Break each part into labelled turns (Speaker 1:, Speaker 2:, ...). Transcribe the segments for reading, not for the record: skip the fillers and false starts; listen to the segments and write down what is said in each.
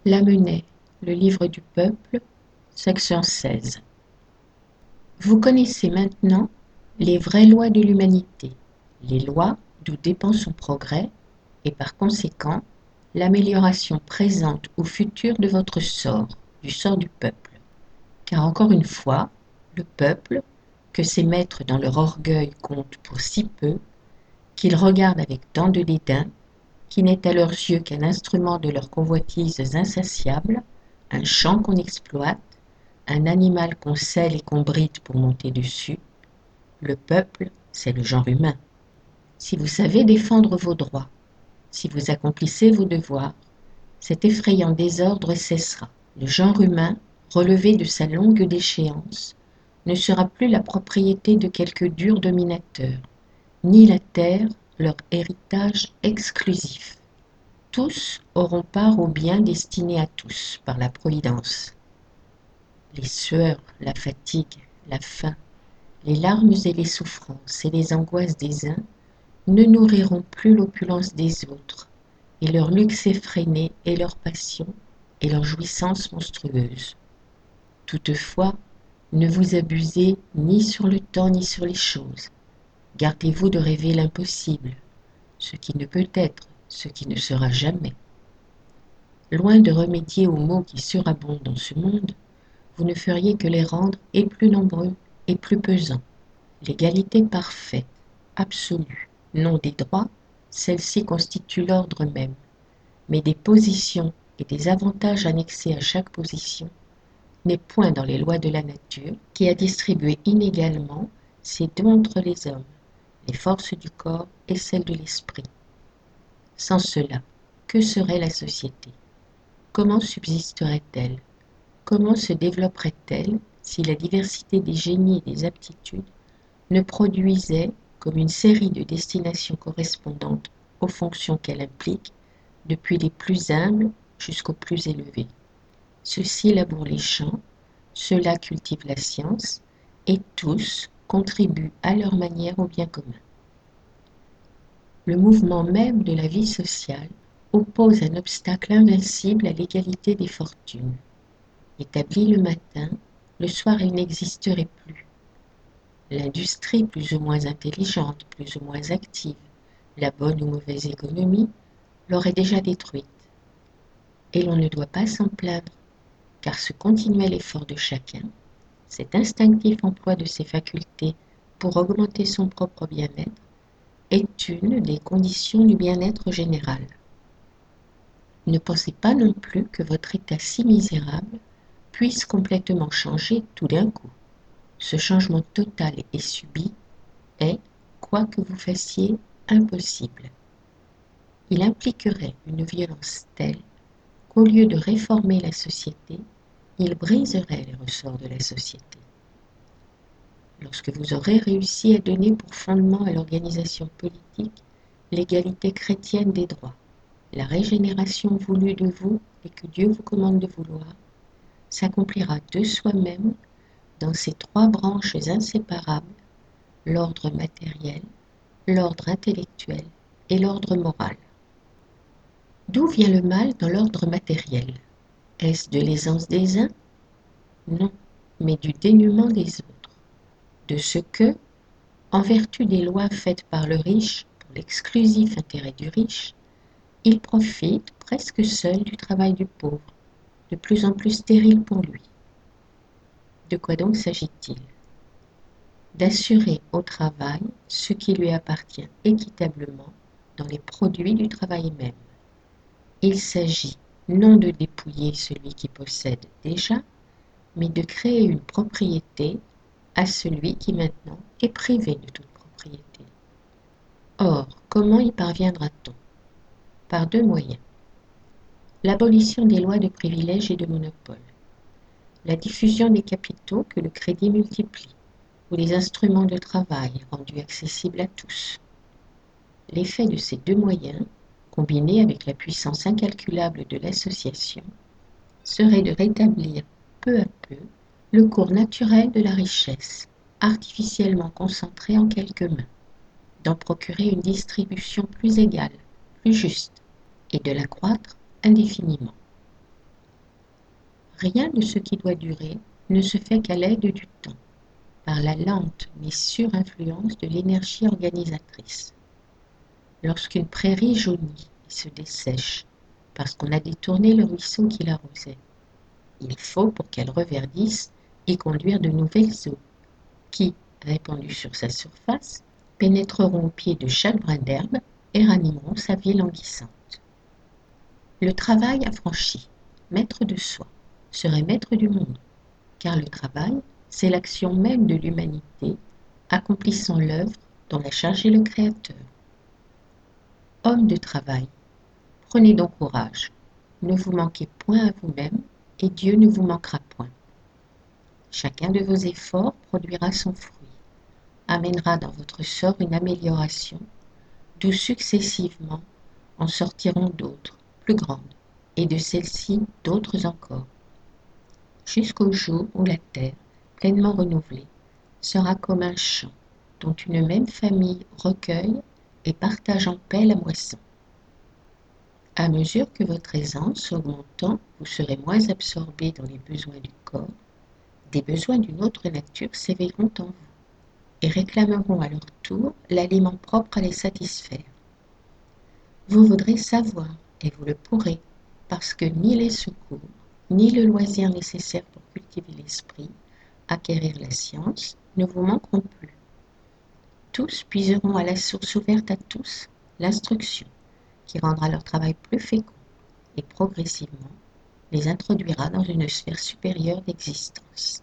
Speaker 1: Lamennais, le livre du peuple, section 16. Vous connaissez maintenant les vraies lois de l'humanité, les lois d'où dépend son progrès et par conséquent l'amélioration présente ou future de votre sort, du sort du peuple. Car encore une fois, le peuple, que ses maîtres dans leur orgueil comptent pour si peu, qu'ils regardent avec tant de dédain, qui n'est à leurs yeux qu'un instrument de leurs convoitises insatiables, un champ qu'on exploite, un animal qu'on selle et qu'on bride pour monter dessus, le peuple, c'est le genre humain. Si vous savez défendre vos droits, si vous accomplissez vos devoirs, cet effrayant désordre cessera. Le genre humain, relevé de sa longue déchéance, ne sera plus la propriété de quelques durs dominateurs, ni la terre leur héritage exclusif. Tous auront part au bien destiné à tous par la Providence. Les sueurs, la fatigue, la faim, les larmes et les souffrances et les angoisses des uns ne nourriront plus l'opulence des autres, et leur luxe effréné et leur passion et leur jouissance monstrueuse. Toutefois, ne vous abusez ni sur le temps ni sur les choses. Gardez-vous de rêver l'impossible, ce qui ne peut être, ce qui ne sera jamais. Loin de remédier aux maux qui surabondent dans ce monde, vous ne feriez que les rendre et plus nombreux et plus pesants. L'égalité parfaite, absolue, non des droits, celle-ci constitue l'ordre même, mais des positions et des avantages annexés à chaque position n'est point dans les lois de la nature qui a distribué inégalement ces deux entre les hommes, les forces du corps et celles de l'esprit. Sans cela, que serait la société? Comment subsisterait-elle? Comment se développerait-elle si la diversité des génies et des aptitudes ne produisait, comme une série de destinations correspondantes aux fonctions qu'elle implique, depuis les plus humbles jusqu'aux plus élevés? Ceux-ci labourent les champs, ceux-là cultivent la science, et tous contribuent à leur manière au bien commun. Le mouvement même de la vie sociale oppose un obstacle invincible à l'égalité des fortunes. Établie le matin, le soir elle n'existerait plus. L'industrie plus ou moins intelligente, plus ou moins active, la bonne ou mauvaise économie, l'aurait déjà détruite. Et l'on ne doit pas s'en plaindre, car ce continuel effort de chacun, cet instinctif emploi de ses facultés pour augmenter son propre bien-être, est une des conditions du bien-être général. Ne pensez pas non plus que votre état si misérable puisse complètement changer tout d'un coup. Ce changement total et subit est, quoi que vous fassiez, impossible. Il impliquerait une violence telle qu'au lieu de réformer la société, il briserait les ressorts de la société. Lorsque vous aurez réussi à donner pour fondement à l'organisation politique l'égalité chrétienne des droits, la régénération voulue de vous et que Dieu vous commande de vouloir, s'accomplira de soi-même dans ces trois branches inséparables, l'ordre matériel, l'ordre intellectuel et l'ordre moral. D'où vient le mal dans l'ordre matériel? Est-ce de l'aisance des uns? Non, mais du dénuement des autres. De ce que, en vertu des lois faites par le riche pour l'exclusif intérêt du riche, il profite presque seul du travail du pauvre, de plus en plus stérile pour lui. De quoi donc s'agit-il? D'assurer au travail ce qui lui appartient équitablement dans les produits du travail même. Il s'agit non de dépouiller celui qui possède déjà, mais de créer une propriété à celui qui maintenant est privé de toute propriété. Or, comment y parviendra-t-on? Par deux moyens. L'abolition des lois de privilèges et de monopole, la diffusion des capitaux que le crédit multiplie, ou les instruments de travail rendus accessibles à tous. L'effet de ces deux moyens, combiné avec la puissance incalculable de l'association, serait de rétablir peu à peu le cours naturel de la richesse, artificiellement concentrée en quelques mains, d'en procurer une distribution plus égale, plus juste, et de l'accroître indéfiniment. Rien de ce qui doit durer ne se fait qu'à l'aide du temps, par la lente mais sûre influence de l'énergie organisatrice. Lorsqu'une prairie jaunit et se dessèche, parce qu'on a détourné le ruisseau qui l'arrosait, il faut, pour qu'elle reverdisse, y conduire de nouvelles eaux, qui, répandues sur sa surface, pénétreront au pied de chaque brin d'herbe et ranimeront sa vie languissante. Le travail affranchi, maître de soi, serait maître du monde, car le travail, c'est l'action même de l'humanité, accomplissant l'œuvre dont l'a chargé le Créateur. Homme de travail, prenez donc courage, ne vous manquez point à vous-même, et Dieu ne vous manquera point. Chacun de vos efforts produira son fruit, amènera dans votre sort une amélioration, d'où successivement en sortiront d'autres, plus grandes, et de celles-ci d'autres encore, jusqu'au jour où la terre, pleinement renouvelée, sera comme un champ dont une même famille recueille et partage en paix la moisson. À mesure que votre aisance augmentant, vous serez moins absorbé dans les besoins du corps, des besoins d'une autre nature s'éveilleront en vous et réclameront à leur tour l'aliment propre à les satisfaire. Vous voudrez savoir, et vous le pourrez, parce que ni les secours, ni le loisir nécessaire pour cultiver l'esprit, acquérir la science, ne vous manqueront plus. Tous puiseront à la source ouverte à tous, l'instruction, qui rendra leur travail plus fécond et progressivement les introduira dans une sphère supérieure d'existence.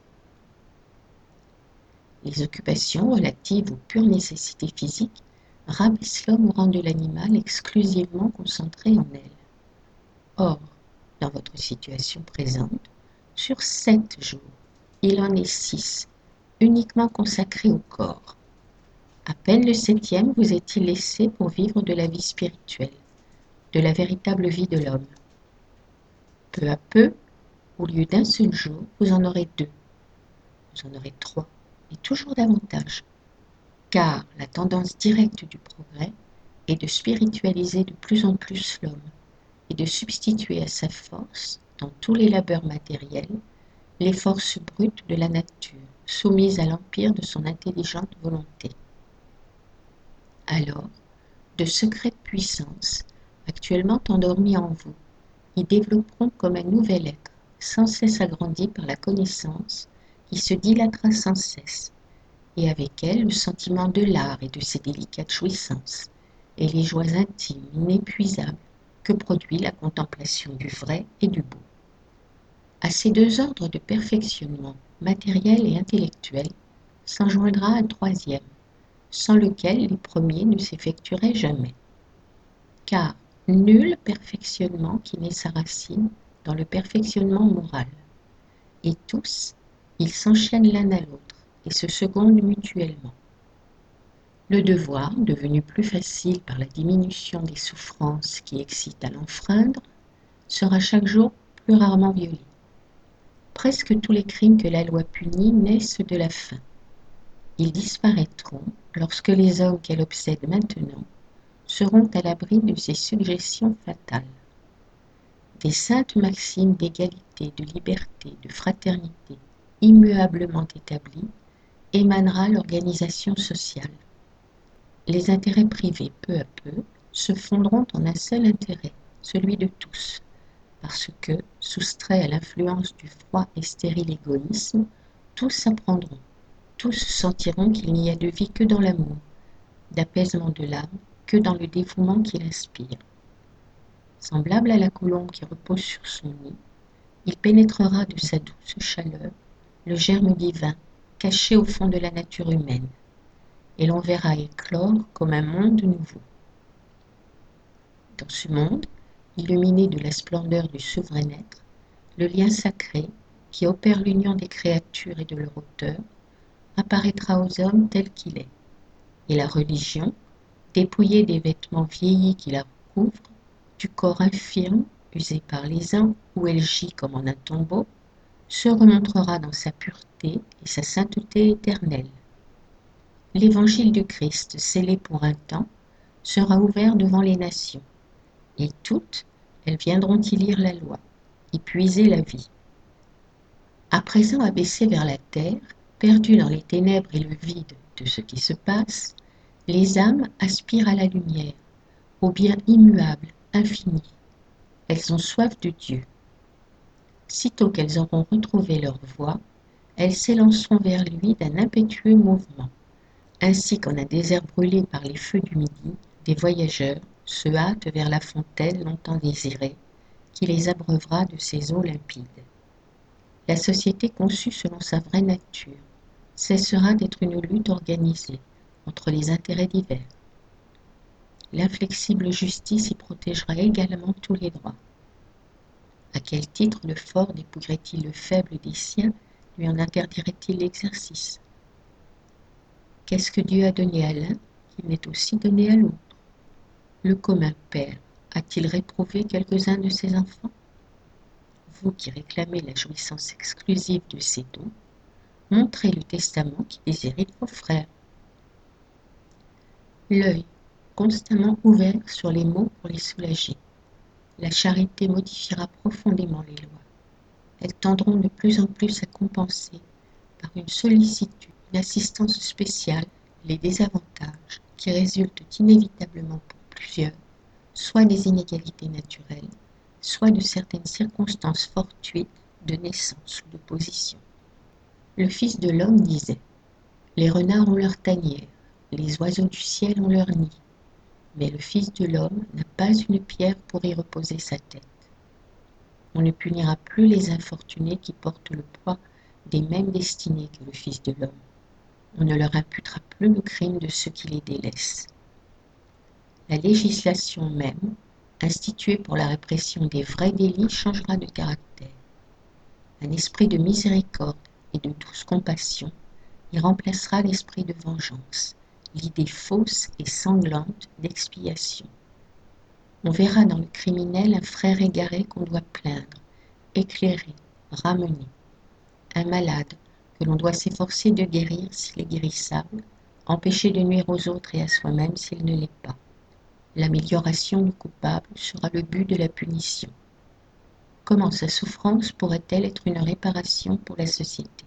Speaker 1: Les occupations relatives aux pures nécessités physiques rabaissent l'homme au rang de l'animal exclusivement concentré en elle. Or, dans votre situation présente, sur 7 jours, il en est 6, uniquement consacrés au corps. À peine le 7e vous est-il laissé pour vivre de la vie spirituelle, de la véritable vie de l'homme. Peu à peu, au lieu d'un seul jour, vous en aurez 2, vous en aurez 3, et toujours davantage, car la tendance directe du progrès est de spiritualiser de plus en plus l'homme et de substituer à sa force, dans tous les labeurs matériels, les forces brutes de la nature, soumises à l'empire de son intelligente volonté. Alors, de secrètes puissances, actuellement endormies en vous, y développeront comme un nouvel être, sans cesse agrandi par la connaissance, qui se dilatera sans cesse, et avec elle le sentiment de l'art et de ses délicates jouissances, et les joies intimes, inépuisables, que produit la contemplation du vrai et du beau. À ces 2 ordres de perfectionnement, matériel et intellectuel, s'en joindra un 3e, sans lequel les premiers ne s'effectueraient jamais. Car nul perfectionnement qui n'ait sa racine dans le perfectionnement moral. Et tous, ils s'enchaînent l'un à l'autre et se secondent mutuellement. Le devoir, devenu plus facile par la diminution des souffrances qui excitent à l'enfreindre, sera chaque jour plus rarement violé. Presque tous les crimes que la loi punit naissent de la faim. Ils disparaîtront lorsque les hommes qu'elle obsède maintenant seront à l'abri de ces suggestions fatales. Des saintes maximes d'égalité, de liberté, de fraternité, immuablement établies, émanera l'organisation sociale. Les intérêts privés, peu à peu, se fondront en un seul intérêt, celui de tous, parce que, soustraits à l'influence du froid et stérile égoïsme, tous s'apprendront, tous sentiront qu'il n'y a de vie que dans l'amour, d'apaisement de l'âme que dans le dévouement qui l'inspire. Semblable à la colombe qui repose sur son nid, il pénétrera de sa douce chaleur le germe divin caché au fond de la nature humaine, et l'on verra éclore comme un monde nouveau. Dans ce monde, illuminé de la splendeur du souverain être, le lien sacré, qui opère l'union des créatures et de leur auteur, apparaîtra aux hommes tel qu'il est, et la religion, dépouillée des vêtements vieillis qui la recouvrent, du corps infirme, usé par les uns, où elle gît comme en un tombeau, se remontrera dans sa pureté et sa sainteté éternelle. L'évangile du Christ, scellé pour un temps, sera ouvert devant les nations, et toutes, elles viendront y lire la loi, y puiser la vie. À présent abaissés vers la terre, perdus dans les ténèbres et le vide de ce qui se passe, les âmes aspirent à la lumière, au bien immuable, infini. Elles ont soif de Dieu. Sitôt qu'elles auront retrouvé leur voie, elles s'élanceront vers lui d'un impétueux mouvement. Ainsi qu'en un désert brûlé par les feux du midi, des voyageurs se hâtent vers la fontaine longtemps désirée, qui les abreuvera de ses eaux limpides. La société conçue selon sa vraie nature cessera d'être une lutte organisée entre les intérêts divers. L'inflexible justice y protégera également tous les droits. À quel titre le fort dépouillerait-il le faible des siens, lui en interdirait-il l'exercice? Qu'est-ce que Dieu a donné à l'un qu'il n'ait aussi donné à l'autre? Le commun Père a-t-il réprouvé quelques-uns de ses enfants? Vous qui réclamez la jouissance exclusive de ces dons, montrez le testament qui déshérite vos frères. L'œil constamment ouvert sur les maux pour les soulager. La charité modifiera profondément les lois. Elles tendront de plus en plus à compenser, par une sollicitude, une assistance spéciale, les désavantages qui résultent inévitablement pour plusieurs, soit des inégalités naturelles, soit de certaines circonstances fortuites de naissance ou de position. Le Fils de l'homme disait: les renards ont leur tanière, les oiseaux du ciel ont leur nid, mais le Fils de l'homme n'a pas une pierre pour y reposer sa tête. On ne punira plus les infortunés qui portent le poids des mêmes destinées que le Fils de l'homme. On ne leur imputera plus le crime de ceux qui les délaissent. La législation même, instituée pour la répression des vrais délits, changera de caractère. Un esprit de miséricorde et de douce compassion y remplacera l'esprit de vengeance, l'idée fausse et sanglante d'expiation. On verra dans le criminel un frère égaré qu'on doit plaindre, éclairer, ramener, un malade que l'on doit s'efforcer de guérir s'il est guérissable, empêcher de nuire aux autres et à soi-même s'il ne l'est pas. L'amélioration du coupable sera le but de la punition. Comment sa souffrance pourrait-elle être une réparation pour la société?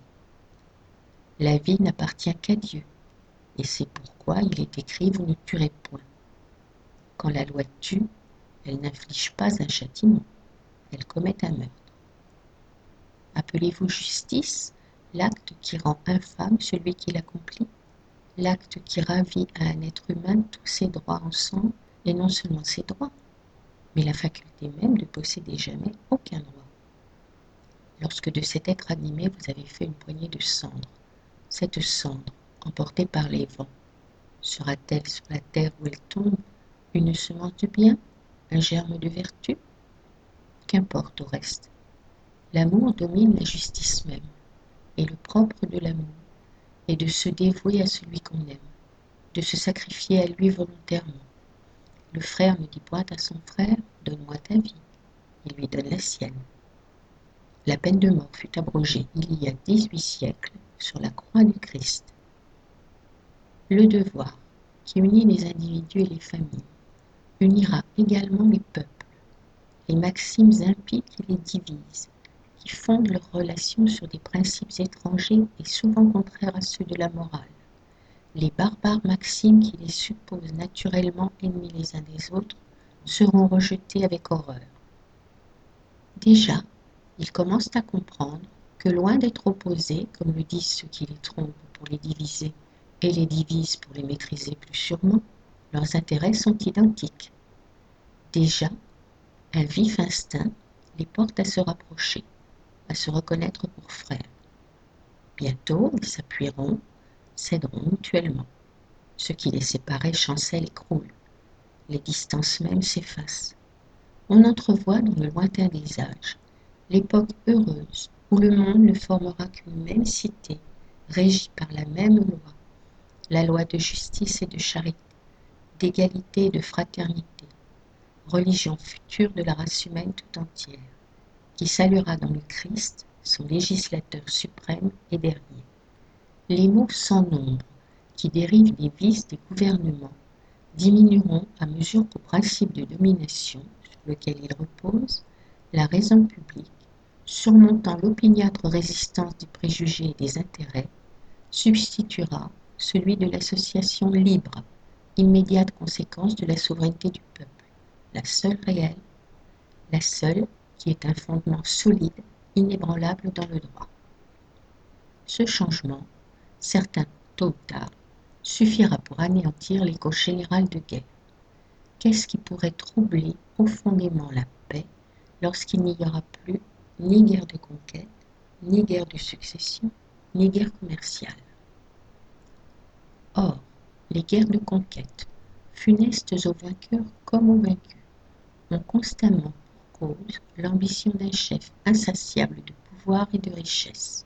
Speaker 1: La vie n'appartient qu'à Dieu, et c'est pourquoi il est écrit: vous ne tuerez point. Quand la loi tue, elle n'inflige pas un châtiment, elle commet un meurtre. Appelez-vous justice l'acte qui rend infâme celui qui l'accomplit, l'acte qui ravit à un être humain tous ses droits ensemble, et non seulement ses droits, mais la faculté même de posséder jamais aucun droit. Lorsque de cet être animé vous avez fait une poignée de cendres, cette cendre, emportée par les vents, sera-t-elle sur la terre où elle tombe une semence de bien, un germe de vertu? Qu'importe au reste. L'amour domine la justice même, et le propre de l'amour est de se dévouer à celui qu'on aime, de se sacrifier à lui volontairement. Le frère ne dit point à son frère: donne-moi ta vie, il lui donne la sienne. La peine de mort fut abrogée il y a 18 siècles sur la croix du Christ. Le devoir, qui unit les individus et les familles, unira également les peuples. Les maximes impies qui les divisent, qui fondent leurs relations sur des principes étrangers et souvent contraires à ceux de la morale. Les barbares maximes qui les supposent naturellement ennemis les uns des autres seront rejetés avec horreur. Déjà, ils commencent à comprendre que loin d'être opposés, comme le disent ceux qui les trompent pour les diviser et les divisent pour les maîtriser plus sûrement, leurs intérêts sont identiques. Déjà, un vif instinct les porte à se rapprocher, à se reconnaître pour frères. Bientôt, ils s'appuieront, s'aideront mutuellement. Ce qui les séparait chancelle et croule. Les distances même s'effacent. On entrevoit dans le lointain des âges l'époque heureuse où le monde ne formera qu'une même cité, régie par la même loi, la loi de justice et de charité, d'égalité et de fraternité, religion future de la race humaine tout entière, qui saluera dans le Christ, son législateur suprême et dernier. Les maux sans nombre, qui dérivent des vices des gouvernements, diminueront à mesure qu'au principe de domination sur lequel ils reposent, la raison publique, surmontant l'opiniâtre résistance des préjugés et des intérêts, substituera celui de l'association libre, immédiate conséquence de la souveraineté du peuple, la seule réelle, la seule qui est un fondement solide, inébranlable dans le droit. Ce changement, certain tôt ou tard, suffira pour anéantir l'écho général de guerre. Qu'est-ce qui pourrait troubler profondément la paix lorsqu'il n'y aura plus ni guerre de conquête, ni guerre de succession, ni guerre commerciale? Or, les guerres de conquête, funestes aux vainqueurs comme aux vaincus, ont constamment pour cause l'ambition d'un chef insatiable de pouvoir et de richesse.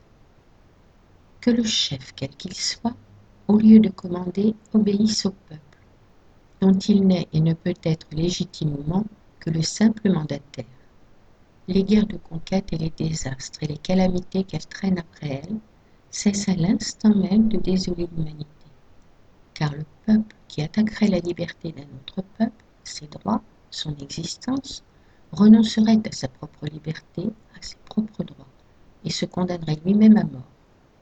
Speaker 1: Que le chef, quel qu'il soit, au lieu de commander, obéisse au peuple, dont il n'est et ne peut être légitimement que le simple mandataire. Les guerres de conquête et les désastres et les calamités qu'elles traînent après elles cessent à l'instant même de désoler l'humanité. Car le peuple qui attaquerait la liberté d'un autre peuple, ses droits, son existence, renoncerait à sa propre liberté, à ses propres droits, et se condamnerait lui-même à mort.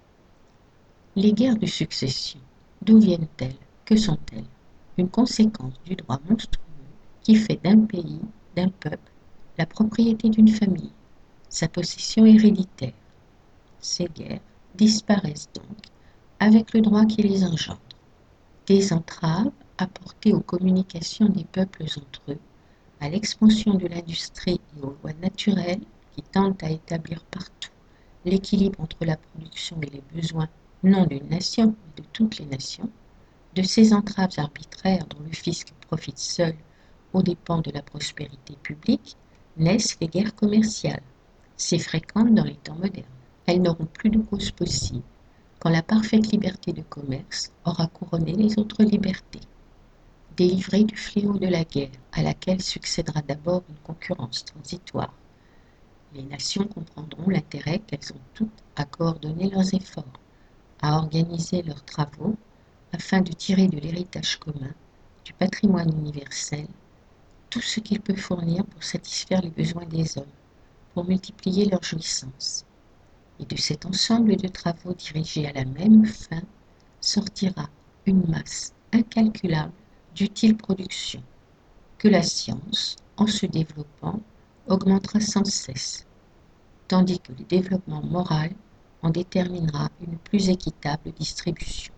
Speaker 1: Les guerres de succession, d'où viennent-elles? Que sont-elles? Une conséquence du droit monstrueux qui fait d'un pays, d'un peuple, la propriété d'une famille, sa possession héréditaire. Ces guerres disparaissent donc avec le droit qui les engendre. Des entraves apportées aux communications des peuples entre eux, à l'expansion de l'industrie et aux lois naturelles qui tentent à établir partout l'équilibre entre la production et les besoins non d'une nation, mais de toutes les nations, de ces entraves arbitraires dont le fisc profite seul aux dépens de la prospérité publique, naissent les guerres commerciales, si fréquentes dans les temps modernes. Elles n'auront plus de cause possible quand la parfaite liberté de commerce aura couronné les autres libertés. Délivrées du fléau de la guerre, à laquelle succédera d'abord une concurrence transitoire, les nations comprendront l'intérêt qu'elles ont toutes à coordonner leurs efforts, à organiser leurs travaux, afin de tirer de l'héritage commun, du patrimoine universel, tout ce qu'il peut fournir pour satisfaire les besoins des hommes, pour multiplier leurs jouissances. Et de cet ensemble de travaux dirigés à la même fin, sortira une masse incalculable d'utiles productions, que la science, en se développant, augmentera sans cesse, tandis que le développement moral en déterminera une plus équitable distribution.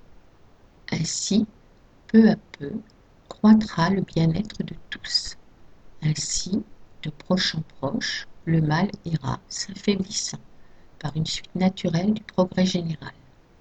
Speaker 1: Ainsi, peu à peu, croîtra le bien-être de tous. Ainsi, de proche en proche, le mal ira s'affaiblissant par une suite naturelle du progrès général.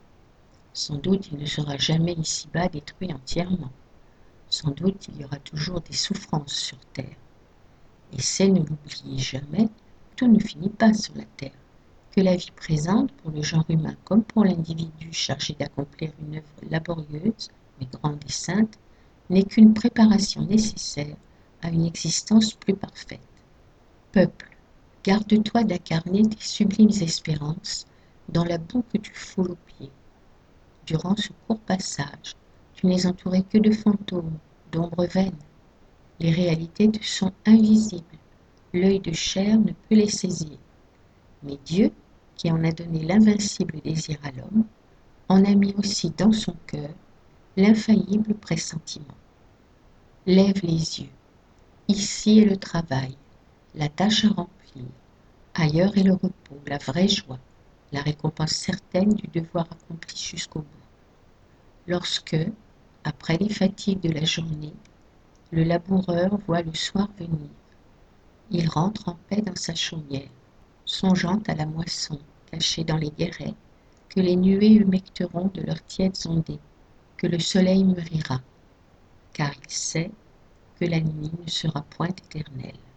Speaker 1: Sans doute il ne sera jamais ici-bas détruit entièrement. Sans doute il y aura toujours des souffrances sur terre. Et c'est, ne l'oubliez jamais, tout ne finit pas sur la terre, que la vie présente, pour le genre humain comme pour l'individu chargé d'accomplir une œuvre laborieuse, mais grande et sainte, n'est qu'une préparation nécessaire à une existence plus parfaite. Peuple, garde-toi d'incarner tes sublimes espérances dans la boue que tu foules aux pieds. Durant ce court passage, tu n'es entouré que de fantômes, d'ombres vaines. Les réalités te sont invisibles. L'œil de chair ne peut les saisir. Mais Dieu, qui en a donné l'invincible désir à l'homme, en a mis aussi dans son cœur l'infaillible pressentiment. Lève les yeux. Ici est le travail, la tâche à remplir. Ailleurs est le repos, la vraie joie, la récompense certaine du devoir accompli jusqu'au bout. Lorsque, après les fatigues de la journée, le laboureur voit le soir venir, il rentre en paix dans sa chaumière, songeant à la moisson cachée dans les guérets, que les nuées humecteront de leurs tièdes ondées, que le soleil mûrira, car il sait que la nuit ne sera point éternelle.